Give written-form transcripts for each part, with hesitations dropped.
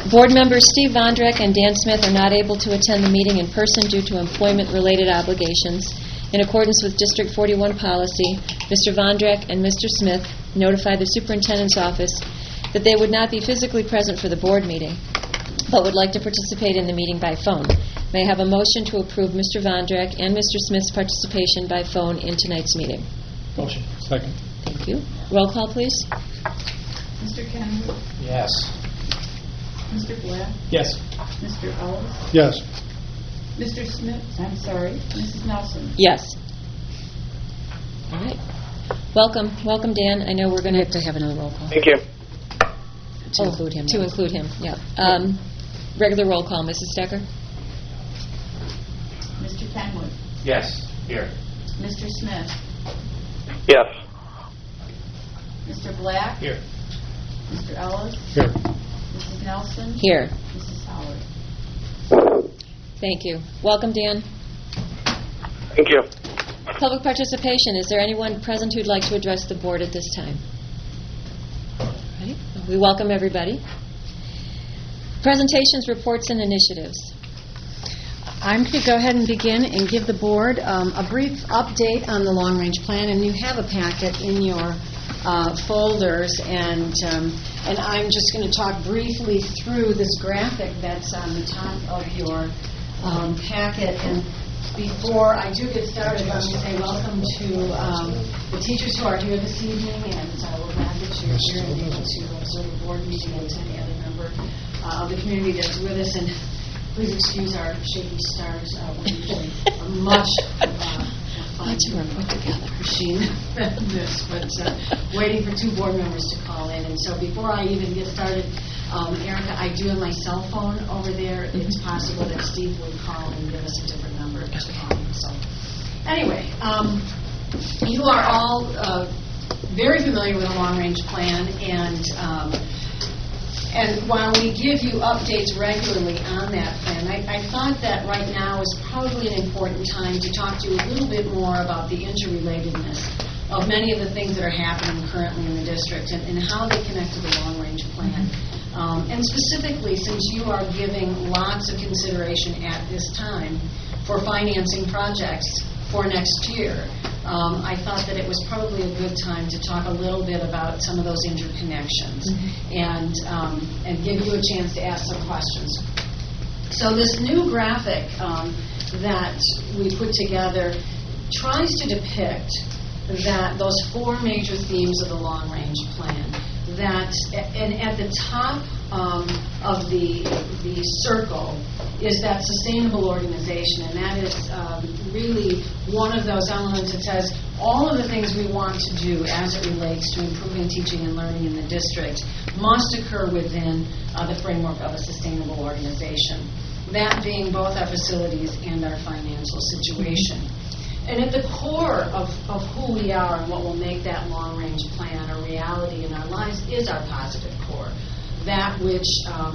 Board members Steve Vondrak and Dan Smith are not able to attend the meeting in person due to employment-related obligations. In accordance with District 41 policy, Mr. Vondrak and Mr. Smith notified the superintendent's office that they would not be physically present for the board meeting, but would like to participate in the meeting by phone. May I have a motion to approve Mr. Vondrak and Mr. Smith's participation by phone in tonight's meeting? Motion. Second. Thank you. Roll call, please. Mr. Kenwood? Yes. Mr. Black? Yes. Mr. Ellis? Yes. Mr. Smith? I'm sorry, Mrs. Nelson? Yes. All right. Welcome. Welcome, Dan. I know we're going to have to have another roll call. Thank you. To include him. To include him, yeah. Regular roll call. Mrs. Stecker? Mr. Kenwood? Yes. Here. Mr. Smith? Yes. Mr. Black? Here. Mr. Ellis? Here. Mrs. Nelson? Here. Mrs. Howard? Thank you. Welcome, Dan. Thank you. Public participation. Is there anyone present who'd like to address the board at this time? All right. We welcome everybody. Presentations, reports, and initiatives. I'm going to go ahead and begin and give the board a brief update on the long-range plan, and you have a packet in your folders, and I'm just going to talk briefly through this graphic that's on the top of your packet. And before I do get started, let me say welcome to the teachers who are here this evening, and we're glad that you're here and able to observe the board meeting, and to any other member of the community that's with us. And please excuse our shaky stars. We're usually a much more put together machine than this, but waiting for two board members to call in. And so before I even get started, Erica, I do have my cell phone over there. It's possible that Steve would call and give us a different number to call. So anyway, you are all very familiar with the long-range plan, and while we give you updates regularly on that plan, I thought that right now is probably an important time to talk to you a little bit more about the interrelatedness of many of the things that are happening currently in the district and how they connect to the long-range plan. And specifically, since you are giving lots of consideration at this time for financing projects for next year, I thought that it was probably a good time to talk a little bit about some of those interconnections and give you a chance to ask some questions. So this new graphic that we put together tries to depict that those four major themes of the long-range plan. And at the top of the circle is that sustainable organization, and that is really one of those elements that says all of the things we want to do as it relates to improving teaching and learning in the district must occur within the framework of a sustainable organization, that being both our facilities and our financial situation. And at the core of who we are and what will make that long-range plan a reality in our lives is our positive core, that which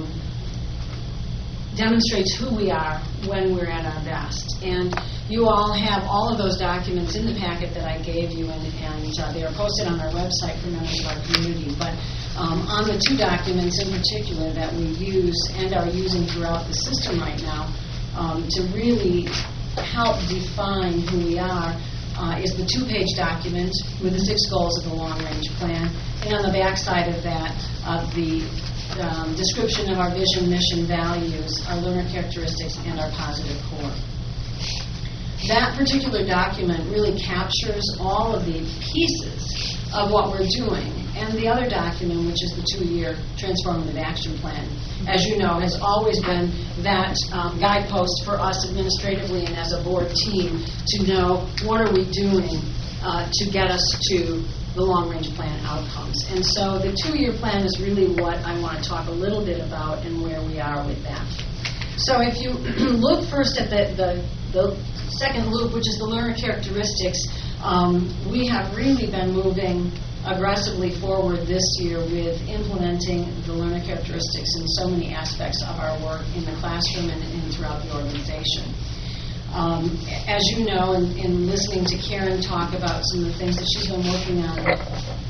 demonstrates who we are when we're at our best. And you all have all of those documents in the packet that I gave you, and they are posted on our website for members of our community. But on the two documents in particular that we use and are using throughout the system right now to really help define who we are is the two-page document with the 6 goals of the long-range plan, and on the back side of that, the description of our vision, mission, values, our learner characteristics, and our positive core. That particular document really captures all of the pieces of what we're doing. And the other document, which is the 2-year Transformative Action Plan, as you know, has always been that guidepost for us administratively and as a board team to know what are we doing to get us to the long-range plan outcomes. And so the 2-year plan is really what I want to talk a little bit about and where we are with that. So if you look first at the second loop, which is the learner characteristics, we have really been moving aggressively forward this year with implementing the learner characteristics in so many aspects of our work in the classroom and throughout the organization. As you know, in listening to Karen talk about some of the things that she's been working on, the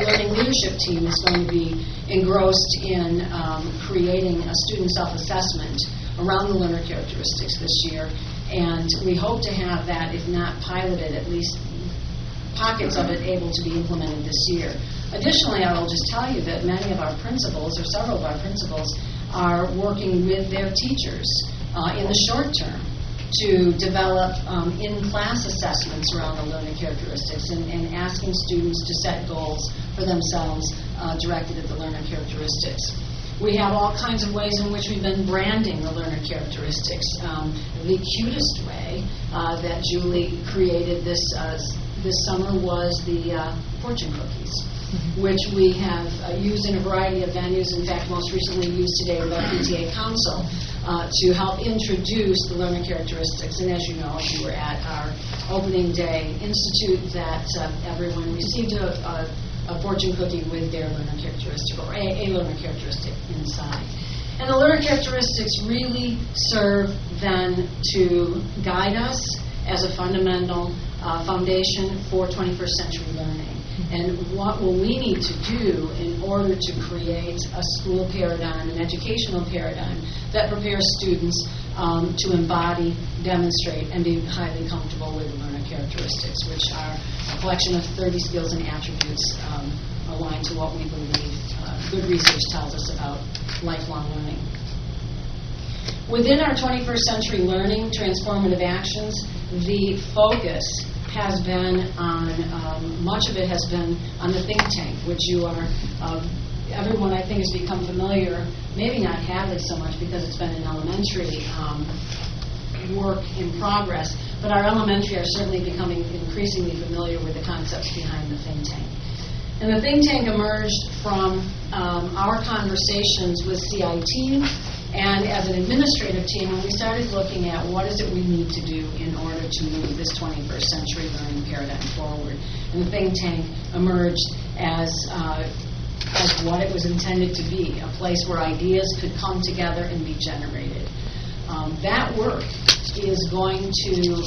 learning leadership team is going to be engrossed in creating a student self-assessment around the learner characteristics this year, and we hope to have that, if not piloted, at least pockets of it able to be implemented this year. Additionally, I will just tell you that many of our principals, or several of our principals, are working with their teachers in the short term to develop in-class assessments around the learning characteristics and asking students to set goals for themselves directed at the learner characteristics. We have all kinds of ways in which we've been branding the learner characteristics. The cutest way that Julie created this summer was the fortune cookies, which we have used in a variety of venues. In fact, most recently used today with our PTA Council to help introduce the learner characteristics. And as you know, if you were at our opening day institute, that everyone received a fortune cookie with their learner characteristic, or a learner characteristic inside. And the learner characteristics really serve then to guide us as a fundamental foundation for 21st century learning. And what will we need to do in order to create a school paradigm, an educational paradigm that prepares students to embody, demonstrate, and be highly comfortable with the learner characteristics, which are a collection of 30 skills and attributes aligned to what we believe good research tells us about lifelong learning. Within our 21st century learning transformative actions, the focus has been on, much of it has been on the think tank, which you are, everyone I think has become familiar, maybe not Hadley so much because it's been an elementary work in progress, but our elementary are certainly becoming increasingly familiar with the concepts behind the think tank. And the think tank emerged from our conversations with CIT and as an administrative team, when we started looking at what is it we need to do in order to move this 21st century learning paradigm forward. And the think tank emerged as what it was intended to be, a place where ideas could come together and be generated. That work is going to,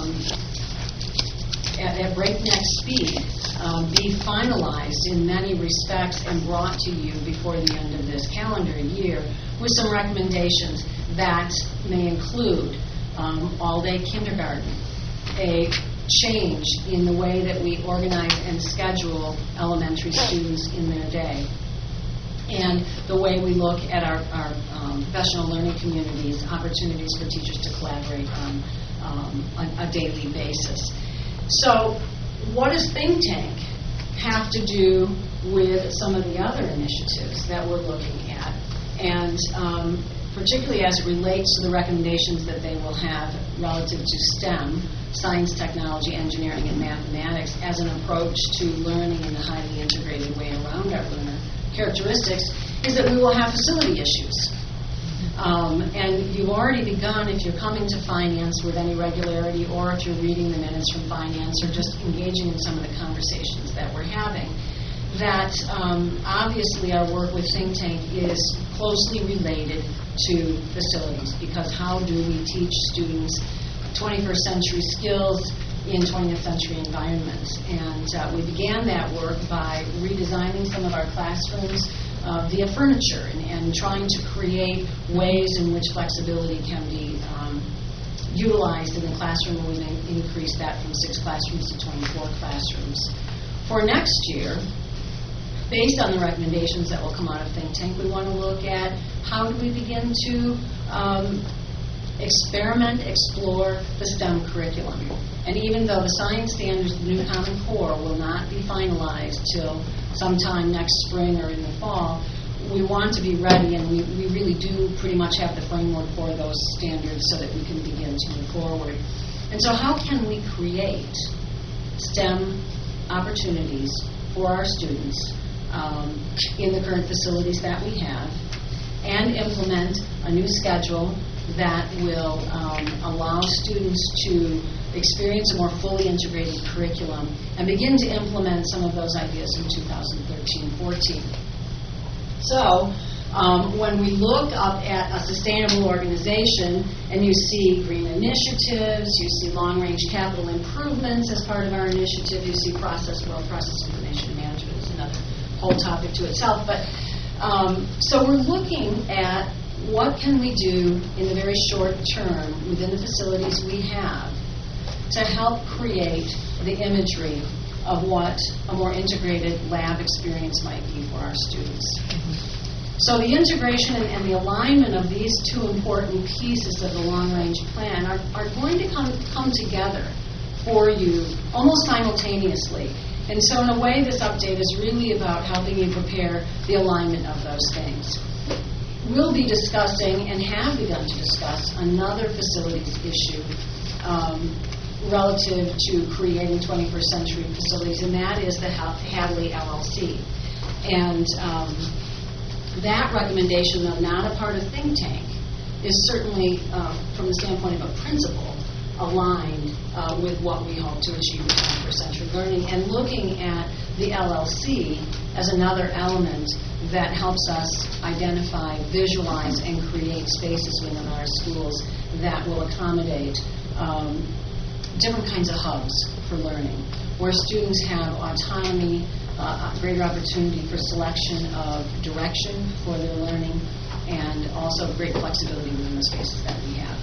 at breakneck speed, be finalized in many respects and brought to you before the end of this calendar year with some recommendations that may include all-day kindergarten, a change in the way that we organize and schedule elementary students in their day, and the way we look at our professional learning communities, opportunities for teachers to collaborate on a daily basis. So what does think tank have to do with some of the other initiatives that we're looking at? And particularly as it relates to the recommendations that they will have relative to STEM, science, technology, engineering, and mathematics, as an approach to learning in a highly integrated way around our learner characteristics, is that we will have facility issues. And you've already begun, if you're coming to finance with any regularity, or if you're reading the minutes from finance, or just engaging in some of the conversations that we're having, that obviously our work with think tank is closely related to facilities, because how do we teach students 21st century skills in 20th century environments? And we began that work by redesigning some of our classrooms via furniture and trying to create ways in which flexibility can be utilized in the classroom. We've increased that from 6 classrooms to 24 classrooms. For next year, based on the recommendations that will come out of think tank, we want to look at how do we begin to explore the STEM curriculum. And even though the science standards, the new Common Core, will not be finalized till sometime next spring or in the fall, we want to be ready, and we really do pretty much have the framework for those standards so that we can begin to move forward. And so how can we create STEM opportunities for our students in the current facilities that we have, and implement a new schedule that will allow students to experience a more fully integrated curriculum and begin to implement some of those ideas in 2013-14. So when we look up at a sustainable organization and you see green initiatives, you see long-range capital improvements as part of our initiative, you see process information management is another whole topic to itself. But so we're looking at what can we do in the very short term within the facilities we have to help create the imagery of what a more integrated lab experience might be for our students. So the integration and the alignment of these two important pieces of the long-range plan are going to come together for you almost simultaneously. And so in a way, this update is really about helping you prepare the alignment of those things. We'll be discussing, and have begun to discuss, another facilities issue relative to creating 21st century facilities, and that is the Hadley LLC. And that recommendation, though not a part of think tank, is certainly, from the standpoint of a principle, aligned with what we hope to achieve with 21st century learning, and looking at the LLC as another element that helps us identify, visualize, and create spaces within our schools that will accommodate different kinds of hubs for learning, where students have autonomy, greater opportunity for selection of direction for their learning, and also great flexibility within the spaces that we have.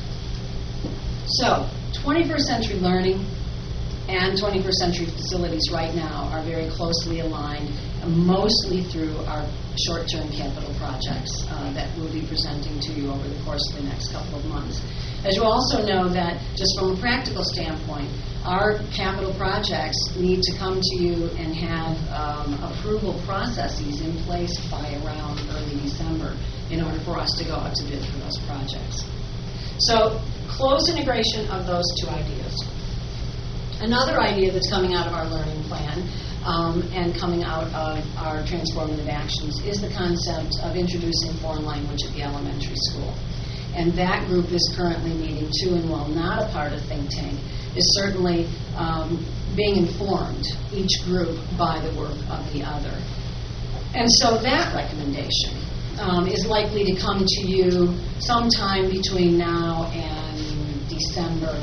So, 21st century learning and 21st century facilities right now are very closely aligned, mostly through our short-term capital projects that we'll be presenting to you over the course of the next couple of months. As you also know, that just from a practical standpoint, our capital projects need to come to you and have approval processes in place by around early December in order for us to go out to bid for those projects. So, close integration of those two ideas. Another idea that's coming out of our learning plan and coming out of our transformative actions is the concept of introducing foreign language at the elementary school. And that group is currently meeting too, and while not a part of think tank, is certainly being informed, each group, by the work of the other. And so that recommendation is likely to come to you sometime between now and December,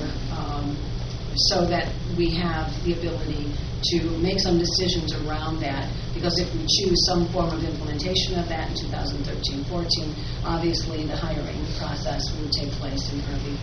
so that we have the ability to make some decisions around that, because if we choose some form of implementation of that in 2013-14, obviously the hiring process will take place in early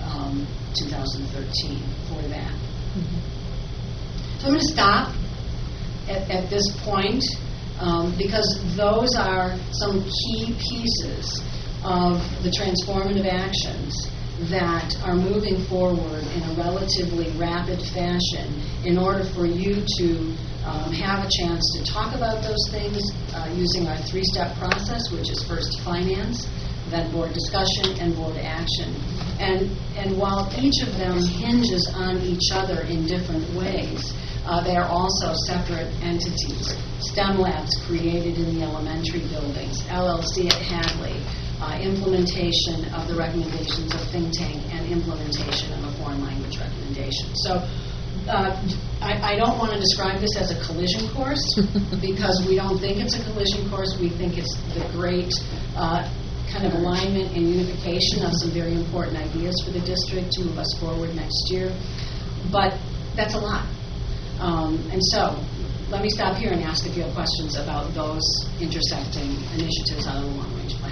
2013 for that. So I'm going to stop at this point because those are some key pieces of the transformative actions that are moving forward in a relatively rapid fashion in order for you to have a chance to talk about those things using our three-step process, which is first finance, then board discussion, and board action. And while each of them hinges on each other in different ways, they are also separate entities. STEM labs created in the elementary buildings, LLC at Hadley, implementation of the recommendations of think tank, and implementation of a foreign language recommendation. So I don't want to describe this as a collision course because we don't think it's a collision course. We think it's the great kind of alignment and unification of some very important ideas for the district to move us forward next year. But that's a lot. And so let me stop here and ask if you have questions about those intersecting initiatives out of the long-range plan.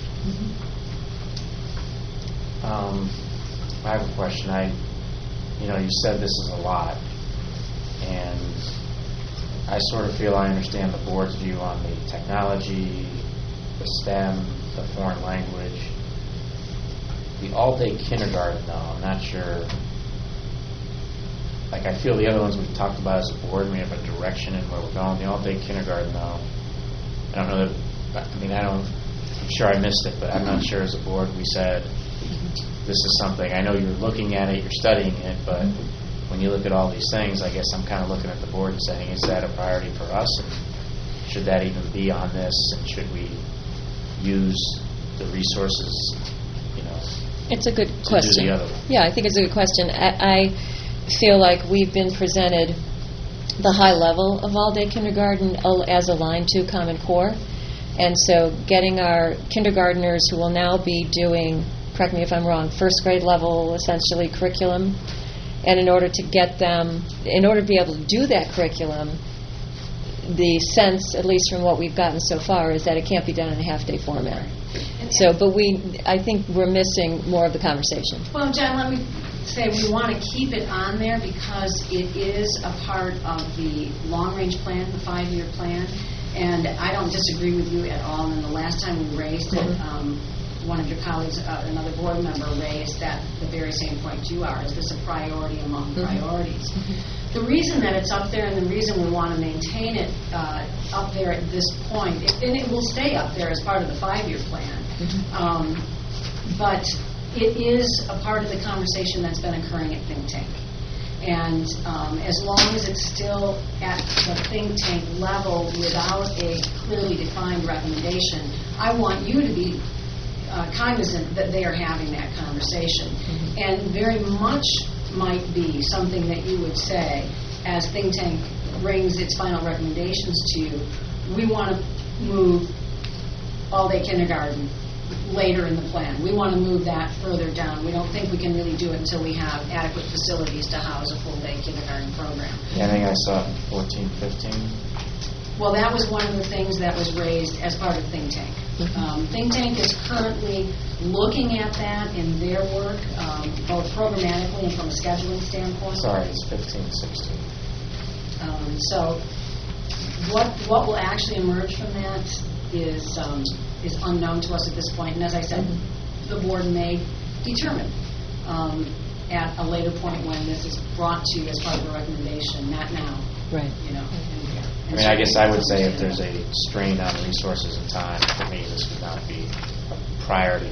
I have a question. You said this is a lot, and I sort of feel I understand the board's view on the technology, the STEM, the foreign language. The all-day kindergarten, though, I'm not sure. Like, I feel the other ones we've talked about as a board, we have a direction in where we're going. The all-day kindergarten, though, I don't know that, I'm sure I missed it, but I'm not sure as a board we said this is something. I know you're looking at it, you're studying it, but when you look at all these things, I guess I'm kind of looking at the board and saying, is that a priority for us? And should that even be on this? And should we use the resources, It's a good to question. do the other one? Yeah, I think it's a good question. I feel like we've been presented the high level of all-day kindergarten as aligned to Common Core. And so getting our kindergartners who will now be doing, correct me if I'm wrong, first grade level, essentially, curriculum, and in order to get them, in order to be able to do that curriculum, the sense, at least from what we've gotten so far, is that it can't be done in a half-day format. So, but I think we're missing more of the conversation. Well, John, let me say we want to keep it on there because it is a part of the long-range plan, the 5-year plan, and I don't disagree with you at all. And the last time we raised it, one of your colleagues, another board member, raised that the very same point you are. Is this a priority among priorities? The reason that it's up there and the reason we want to maintain it up there at this point, and it will stay up there as part of the 5-year plan, but it is a part of the conversation that's been occurring at Think Tank. And as long as it's still at the think tank level without a clearly defined recommendation, I want you to be cognizant that they are having that conversation. And very much might be something that you would say, as Think Tank brings its final recommendations to you, we want to move all-day kindergarten later in the plan. We want to move that further down. We don't think we can really do it until we have adequate facilities to house a full-day kindergarten program. Yeah, I think I saw 14, 15. Well, that was one of the things that was raised as part of Think Tank. Think Tank is currently looking at that in their work, both programmatically and from a scheduling standpoint. Sorry, it's 15, 16. So what will actually emerge from that is unknown to us at this point. And as I said, the board may determine at a later point when this is brought to you as part of a recommendation, not now. Right. You know. I mean, I guess I would say if there's a strain on resources and time, for me, this would not be a priority.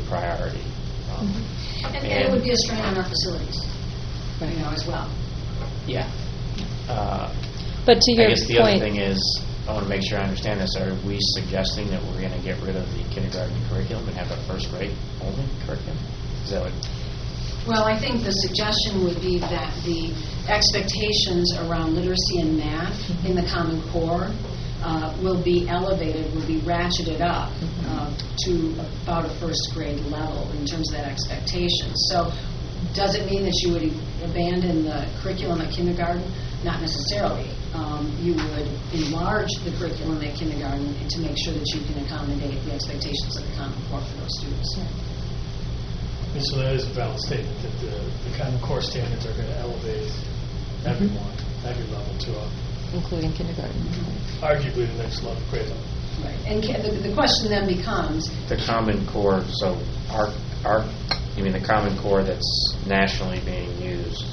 And it would be a strain on our facilities, Right. as well. Yeah. But to your I guess the point, other thing is, I want to make sure I understand this. Are we suggesting that we're going to get rid of the kindergarten curriculum and have a first grade only curriculum? Is that what? Well, I think the suggestion would be that the expectations around literacy and math in the Common Core will be elevated, will be ratcheted up to about a first grade level in terms of that expectation. So does it mean that you would abandon the curriculum at kindergarten? Not necessarily. You would enlarge the curriculum at kindergarten to make sure that you can accommodate the expectations of the Common Core for those students. And so that is a valid statement that the Common Core standards are going to elevate everyone, every level to including kindergarten. arguably the next level, grade level. Right. And the question then becomes, The Common Core, so you mean the Common Core that's nationally being used?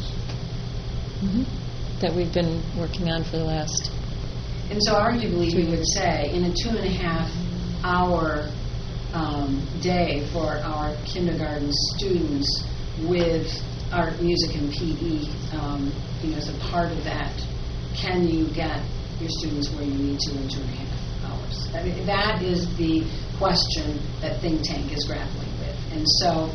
That we've been working on for the last. and so arguably we would say in a 2.5-hour day for our kindergarten students with art, music, and PE, as a part of that, can you get your students where you need to in 2.5 hours? I mean, that is the question that Think Tank is grappling with. And so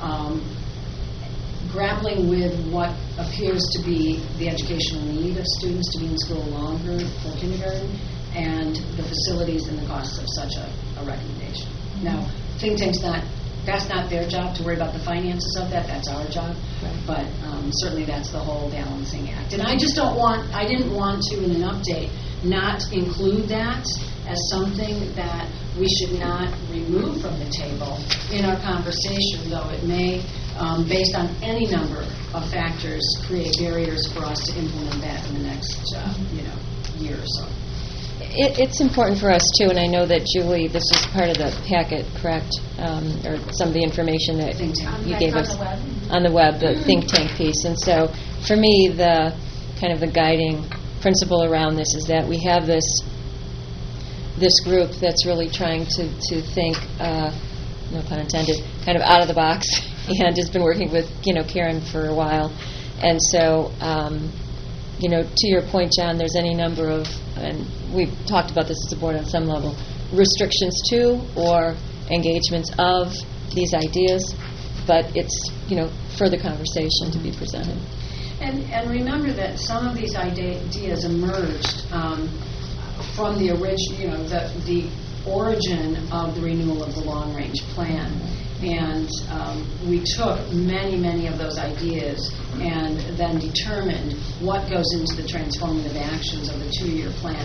grappling with what appears to be the educational need of students to be in school longer for kindergarten and the facilities and the costs of such a recommendation. Now, Think Tank's that's not their job to worry about the finances of that. That's our job. Right. But certainly that's the whole balancing act. And I didn't want to, in an update, not include that as something that we should not remove from the table in our conversation, though it may, based on any number of factors, create barriers for us to implement that in the next, year or so. It's important for us, too, and I know that, Julie, this is part of the packet, correct? Or some of the information that Think Tank. you gave On us. the web. On the web, the Think Tank piece. And so, for me, the kind of the guiding principle around this is that we have this group that's really trying to think, no pun intended, kind of out of the box, and has been working with, Karen for a while. And so, to your point, John, there's any number of, and we've talked about this as a board on some level, restrictions to or engagements of these ideas, but it's, further conversation to be presented. And remember that some of these ideas emerged from the original, the origin of the renewal of the long-range plan. And we took many, many of those ideas and then determined what goes into the transformative actions of the 2-year plan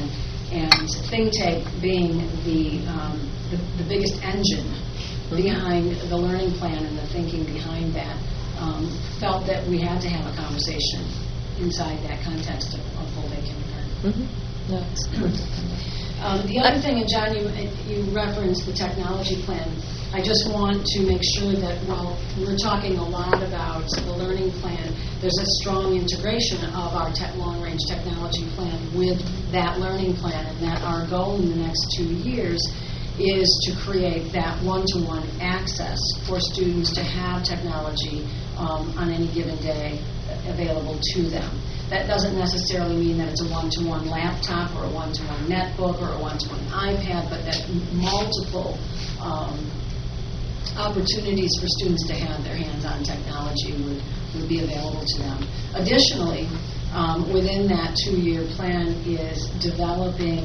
And ThinkTake being the biggest engine behind the learning plan and the thinking behind that, felt that we had to have a conversation inside that context of full-day kindergarten. No, it's The other thing, and John, you referenced the technology plan. I just want to make sure that while we're talking a lot about the learning plan, there's a strong integration of our long-range technology plan with that learning plan, and that our goal in the next 2 years is to create that one-to-one access for students to have technology on any given day available to them. That doesn't necessarily mean that it's a one-to-one laptop or a one-to-one netbook or a one-to-one iPad, but that multiple opportunities for students to have their hands on technology would be available to them. Additionally, within that 2-year plan is developing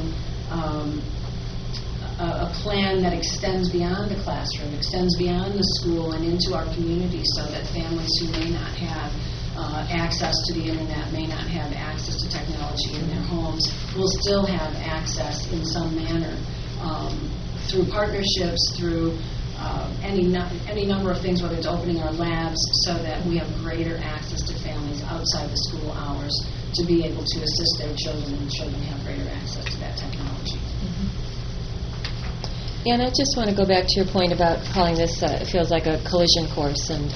a plan that extends beyond the classroom, extends beyond the school and into our community, so that families who may not have access to the internet, may not have access to technology in their homes, will still have access in some manner through partnerships, through any number of things, whether it's opening our labs so that we have greater access to families outside the school hours to be able to assist their children, and children have greater access to that technology. And I just want to go back to your point about calling this, it feels like a collision course. And,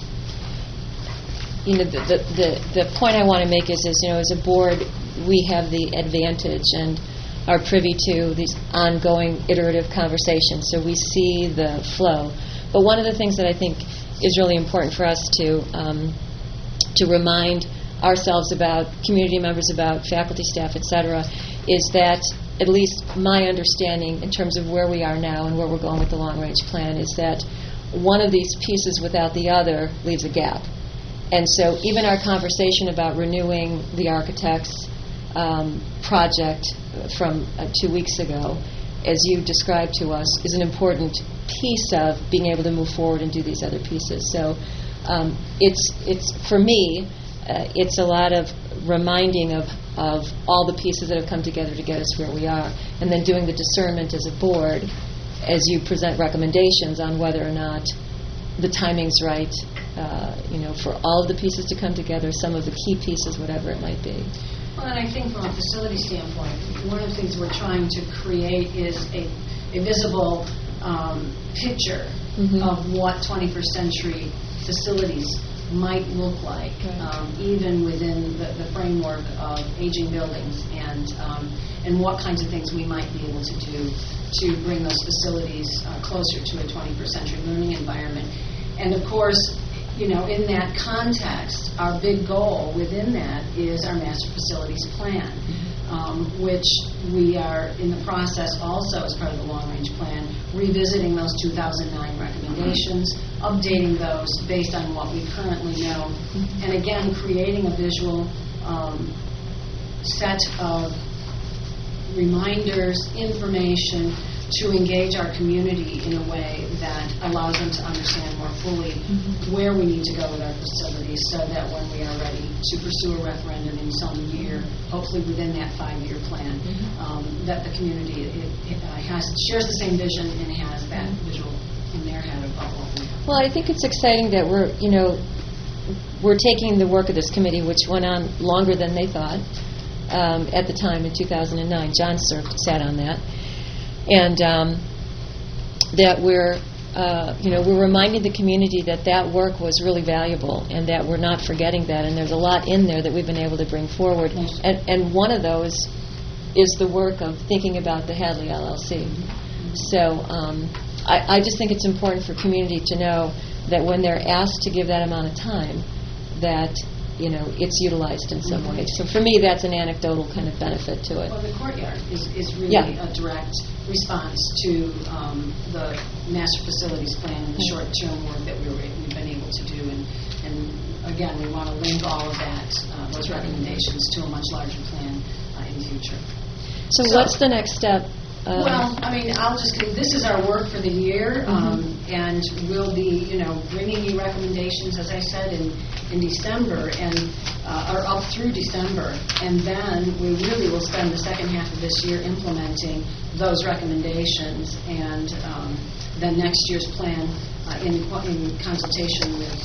the point I want to make is, as a board, we have the advantage and are privy to these ongoing iterative conversations, so we see the flow. But one of the things that I think is really important for us to remind ourselves about, community members about, faculty, staff, etc., is that at least my understanding in terms of where we are now and where we're going with the long-range plan is that one of these pieces without the other leaves a gap. And so even our conversation about renewing the architect's project from 2 weeks ago, as you described to us, is an important piece of being able to move forward and do these other pieces. So it's for me, it's a lot of reminding of all the pieces that have come together to get us where we are, and then doing the discernment as a board as you present recommendations on whether or not the timing's right, for all of the pieces to come together, some of the key pieces, whatever it might be. Well, and I think from a facility standpoint, one of the things we're trying to create is a visible picture of what 21st century facilities might look like, even within the framework of aging buildings, and what kinds of things we might be able to do to bring those facilities closer to a 21st century learning environment. And of course, in that context, our big goal within that is our master facilities plan, which we are in the process also as part of the long-range plan, revisiting those 2009 recommendations, updating those based on what we currently know, and again, creating a visual set of reminders, information, to engage our community in a way that allows them to understand more fully where we need to go with our facilities, so that when we are ready to pursue a referendum in some year, hopefully within that 5-year plan, that the community shares the same vision and has that visual in their head of what we have. Well, I think it's exciting that we're taking the work of this committee, which went on longer than they thought at the time in 2009. John sat on that. And that we're reminding the community that work was really valuable, and that we're not forgetting that. And there's a lot in there that we've been able to bring forward. And one of those is the work of thinking about the Hadley LLC. So I just think it's important for community to know that when they're asked to give that amount of time, that it's utilized in some way. So for me, that's an anecdotal kind of benefit to it. Well, the courtyard is really a direct response to the master facilities plan and the short-term work that we've been able to do. And again, we want to link all of that, those recommendations, to a much larger plan in the future. So what's the next step Well, I mean, this is our work for the year, and we'll be, bringing you recommendations, as I said, in December, and or up through December, and then we really will spend the second half of this year implementing those recommendations, and then next year's plan in consultation with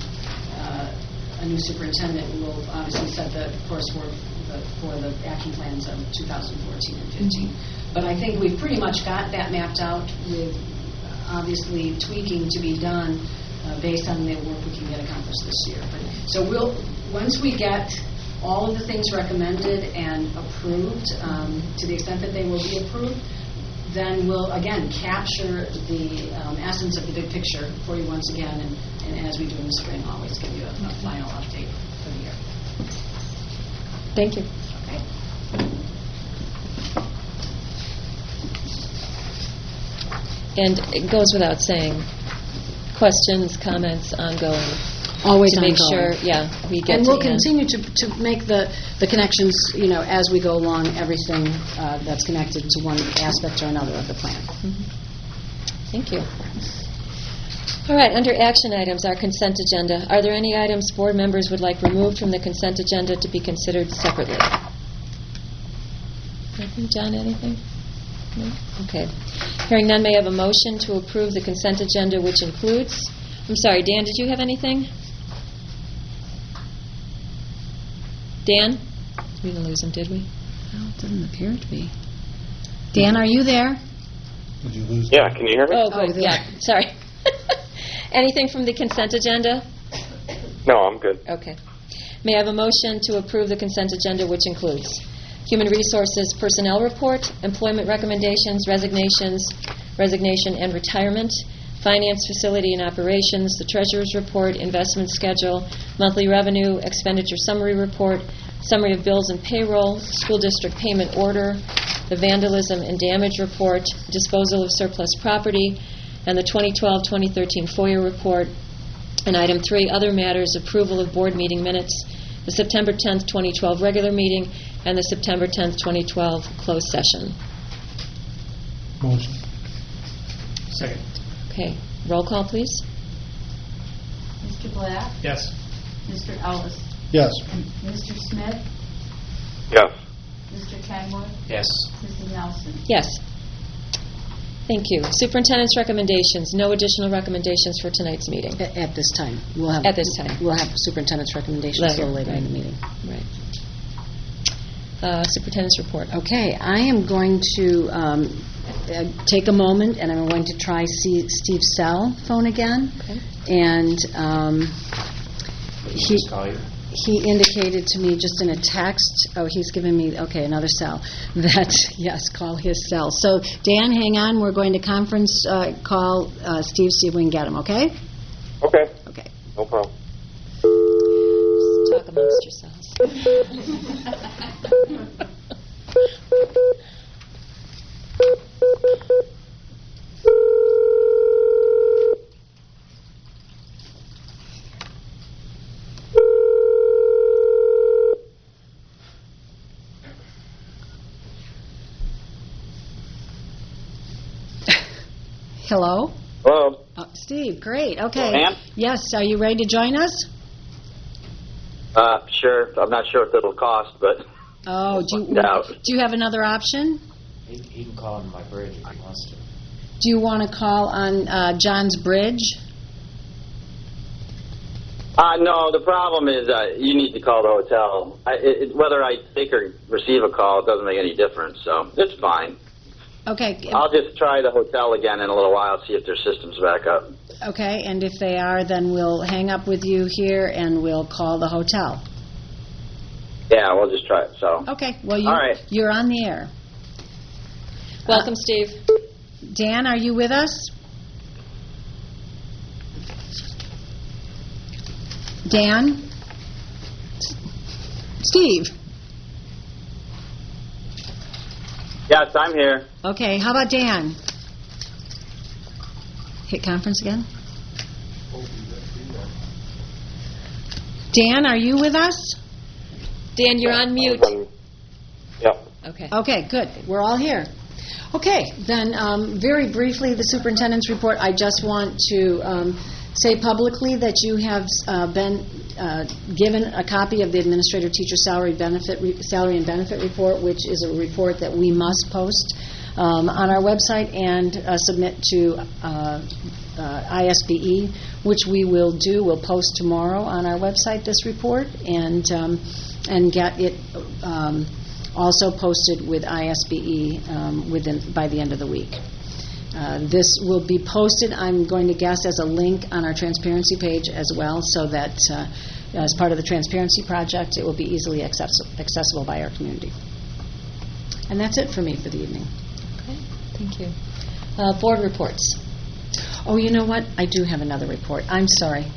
a new superintendent will obviously set the course for the action plans of 2014 and 15. But I think we've pretty much got that mapped out with obviously tweaking to be done based on the work we can get accomplished this year. So once we get all of the things recommended and approved, to the extent that they will be approved, then we'll again capture the essence of the big picture for you once again, and as we do in the spring, always give you a final update for the year. Thank you. Okay. And it goes without saying, questions, comments, ongoing. Always to make ongoing. sure, we get And to we'll the end. continue to make the connections, as we go along, everything that's connected to one aspect or another of the plan. Thank you. All right, under action items, our consent agenda. Are there any items board members would like removed from the consent agenda to be considered separately? Nothing, John, anything? No? Okay. Hearing none, may I have a motion to approve the consent agenda, which includes... I'm sorry, Dan, did you have anything? Dan? We didn't lose him, did we? Well, it doesn't appear to be. Dan, are you there? Did you lose? Yeah, can you hear me? Oh, good, there. yeah, sorry. Anything from the consent agenda? No, I'm good. Okay. May I have a motion to approve the consent agenda, which includes Human Resources Personnel Report, Employment Recommendations, Resignation and Retirement, Finance, Facility and Operations, the Treasurer's Report, Investment Schedule, Monthly Revenue, Expenditure Summary Report, Summary of Bills and Payroll, School District Payment Order, the Vandalism and Damage Report, Disposal of Surplus Property, and the 2012-2013 FOIA Report. And item 3, other matters, approval of board meeting minutes, the September 10th, 2012 regular meeting, and the September 10th, 2012 closed session. Motion. Second. Okay. Roll call, please. Mr. Black? Yes. Mr. Ellis? Yes. Mr. Smith? Yes. Mr. Kenwood? Yes. Mrs. Nelson? Yes. Thank you. Superintendent's recommendations. No additional recommendations for tonight's meeting. At this time. We'll have, At this time. We'll have superintendent's recommendations a little later in the meeting. Right. Superintendent's report. Okay, I am going to take a moment, and I'm going to try Steve's cell phone again. Okay. And He just call you? he indicated to me just in a text, he's given me, another cell, that, yes, call his cell. So, Dan, hang on. We're going to conference call Steve, see if we can get him, okay? Okay. Okay. No problem. Just talk amongst yourselves. Hello? Hello. Steve, great. Okay. Ma'am? Yes, are you ready to join us? Sure. I'm not sure what it'll cost, but Oh, do No. you have another option? He can call on my bridge if he wants to. Do you want to call on John's Bridge? no. The problem is you need to call the hotel. Whether I take or receive a call, it doesn't make any difference. So it's fine. Okay. I'll just try the hotel again in a little while, see if their system's back up. Okay, and if they are, then we'll hang up with you here and we'll call the hotel. Yeah, we'll just try it. So. Okay, well, All right. you're on the air. Welcome, Steve. Dan, are you with us? Dan? Steve? Yes, I'm here. Okay, how about Dan? Hit conference again? Dan, are you with us? Dan, you're on mute. Yep. Okay. Okay, good. We're all here. Okay, then very briefly, the superintendent's report. I just want to say publicly that you have been given a copy of the administrator teacher salary and benefit report, which is a report that we must post on our website and submit to ISBE, which we will do. We'll post tomorrow on our website this report and get it also posted with ISBE by the end of the week. This will be posted, I'm going to guess, as a link on our transparency page as well, so that as part of the transparency project, it will be easily accessible by our community. And that's it for me for the evening. Okay, thank you. Board reports. Oh, you know what? I do have another report. I'm sorry.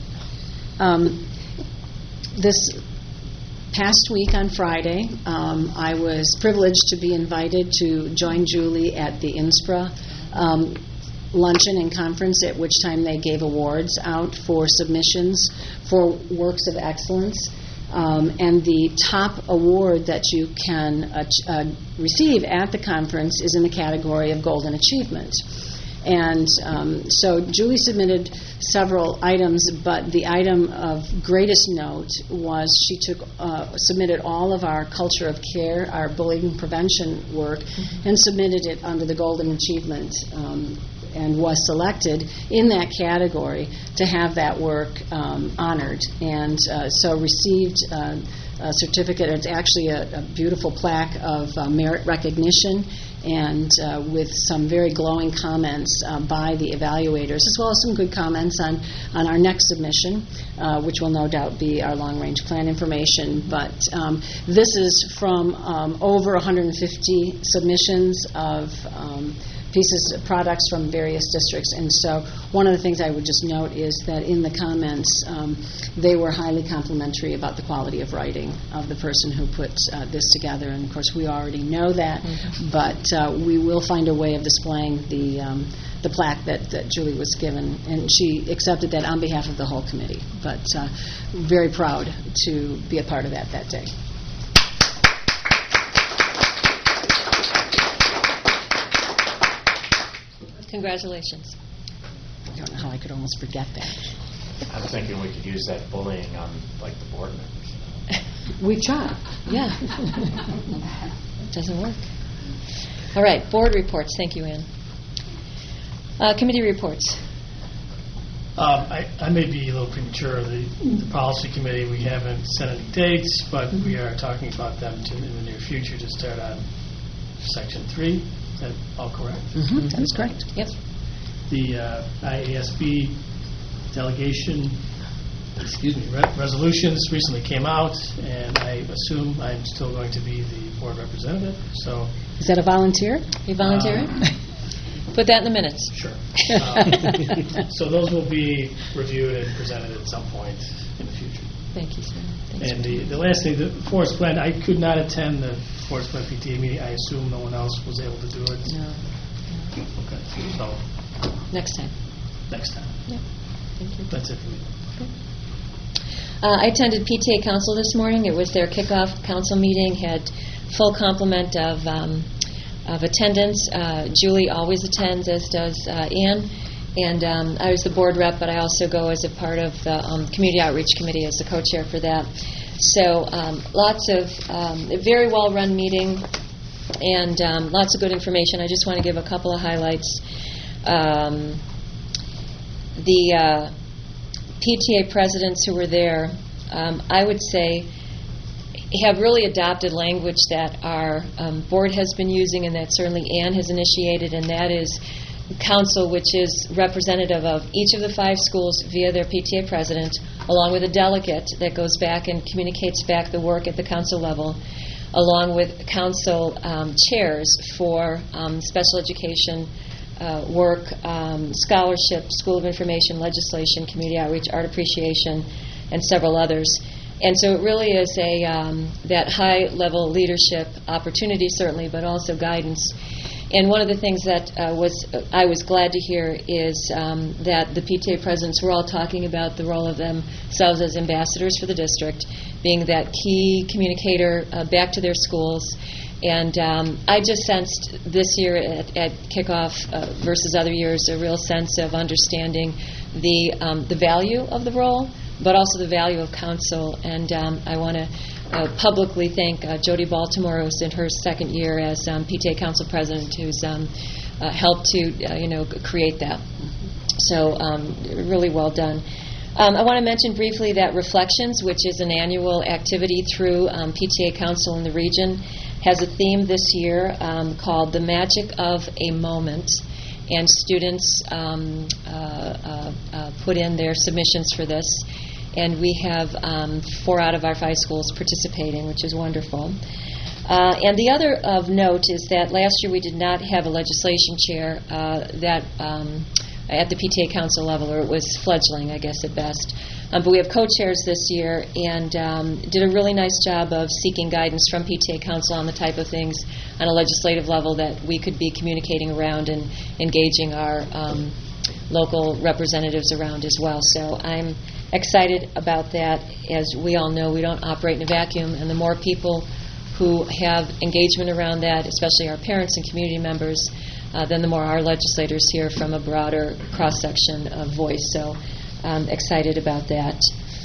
This past week on Friday, I was privileged to be invited to join Julie at the INSPRA luncheon and conference, at which time they gave awards out for submissions for works of excellence. And the top award that you can receive at the conference is in the category of Golden Achievement. And so Julie submitted several items, but the item of greatest note was she submitted all of our culture of care, our bullying prevention work, and submitted it under the Golden Achievement, and was selected in that category to have that work honored. And so received a certificate. It's actually a beautiful plaque of merit recognition, and with some very glowing comments by the evaluators, as well as some good comments on our next submission, which will no doubt be our long-range plan information. But this is from over 150 submissions of pieces of products from various districts. And so one of the things I would just note is that in the comments, they were highly complimentary about the quality of writing of the person who put this together. And of course, we already know that, but we will find a way of displaying the plaque that Julie was given, and she accepted that on behalf of the whole committee. But very proud to be a part of that day. Congratulations. I don't know how I could almost forget that. I'm thinking we could use that bullying on, like, the board members. We tried. Yeah. Doesn't work. All right, board reports. Thank you, Ann. Committee reports. I may be a little premature. The policy committee, we haven't set any dates, but we are talking about them in the near future to start on Section 3. Is that all correct? That is correct. Yep. The IASB delegation, resolutions recently came out, and I assume I'm still going to be the board representative. So, is that a volunteer? You volunteering? Put that in the minutes. Sure. So those will be reviewed and presented at some point in the future. Thank you, sir. Thanks. And the last thing, the Forest Plan, I could not attend the Forest Plan PTA meeting. I assume no one else was able to do it. No. Okay. So Next time. next time. Yep. Thank you. That's it for me. I attended PTA Council this morning. It was their kickoff council meeting. Had full complement of attendance. Julie always attends, as does Ann. And I was the board rep, but I also go as a part of the Community Outreach Committee as the co-chair for that. So lots of very well-run meeting and lots of good information. I just want to give a couple of highlights. The PTA presidents who were there, I would say, have really adopted language that our board has been using and that certainly Ann has initiated, and that is council, which is representative of each of the 5 schools via their PTA president, along with a delegate that goes back and communicates back the work at the council level, along with council chairs for special education work, scholarship, school of information, legislation, community outreach, art appreciation, and several others. And so it really is that high-level leadership opportunity, certainly, but also guidance. And one of the things that I was glad to hear is that the PTA presidents were all talking about the role of themselves as ambassadors for the district, being that key communicator back to their schools, And I just sensed this year at kickoff versus other years a real sense of understanding the value of the role, but also the value of council. And I want to publicly thank Jody Baltimore, who's in her second year as PTA Council President, who's helped to create that. So really well done. I want to mention briefly that Reflections, which is an annual activity through PTA Council in the region, has a theme this year called The Magic of a Moment. And students put in their submissions for this. And we have 4 out of our 5 schools participating, which is wonderful. And the other of note is that last year we did not have a legislation chair at the PTA Council level, or it was fledgling, I guess, at best. But we have co-chairs this year, and did a really nice job of seeking guidance from PTA Council on the type of things on a legislative level that we could be communicating around and engaging our local representatives around as well. So I'm excited about that. As we all know, we don't operate in a vacuum, and the more people who have engagement around that, especially our parents and community members, then the more our legislators hear from a broader cross-section of voice. So I'm excited about that.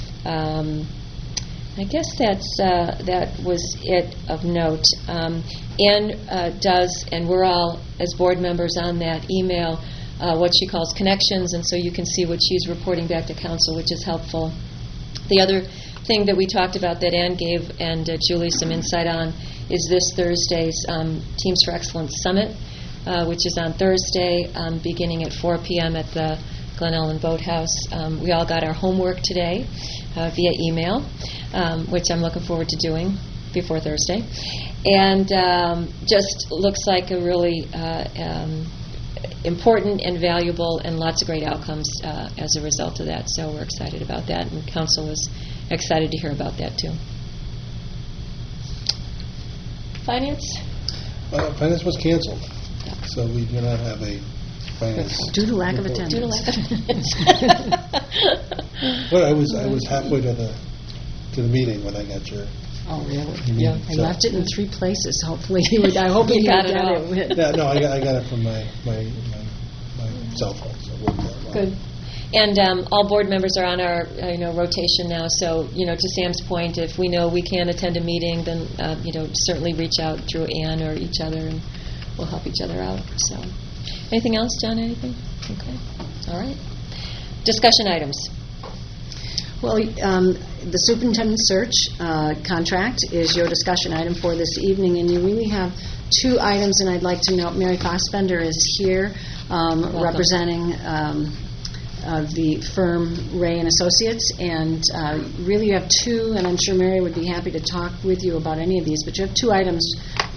I guess that was it of note. Ann does, and we're all, as board members, on that email, what she calls connections, and so you can see what she's reporting back to council, which is helpful. The other thing that we talked about that Ann gave and Julie some insight on is this Thursday's Teams for Excellence Summit, which is on Thursday, beginning at 4 p.m. at the Glen Ellen Boathouse. We all got our homework today via email, which I'm looking forward to doing before Thursday. And just looks like a really important and valuable and lots of great outcomes as a result of that. So we're excited about that, and council was excited to hear about that too. Finance? Finance was canceled, so we do not have a finance. Due to lack of report. attendance. But I was halfway to the meeting when I got your. Oh, really? Yeah. I left it in 3 places. Hopefully, I hope you got it all. Yeah, no, I got it from my cell phone. So it worked out well. Good. And all board members are on our rotation now. So to Sam's point, if we know we can't attend a meeting, then certainly reach out through Ann or each other, and we'll help each other out. So, anything else, John? Anything? Okay. All right. Discussion items. Well, the superintendent search contract is your discussion item for this evening, and you really have 2 items, and I'd like to note Mary Fossbender is here representing the firm Ray & Associates, and really you have 2, and I'm sure Mary would be happy to talk with you about any of these, but you have 2 items